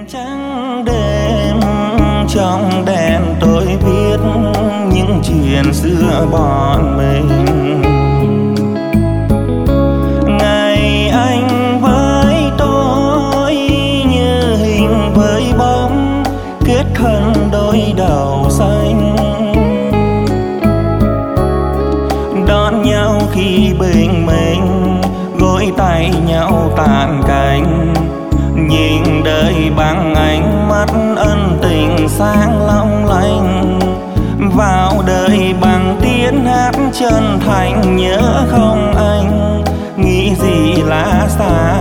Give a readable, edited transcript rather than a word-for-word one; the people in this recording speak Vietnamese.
Trắng đêm trong đèn tôi viết những chuyện xưa bọn mình. Ngày anh với tôi như hình với bóng, kết thân đôi đầu xanh. Đón nhau khi bình minh, gối tay nhau tàn cánh. Nhìn đời bằng ánh mắt ân tình sáng long lanh. Vào đời bằng tiếng hát chân thành, nhớ không anh, nghĩ gì lá xa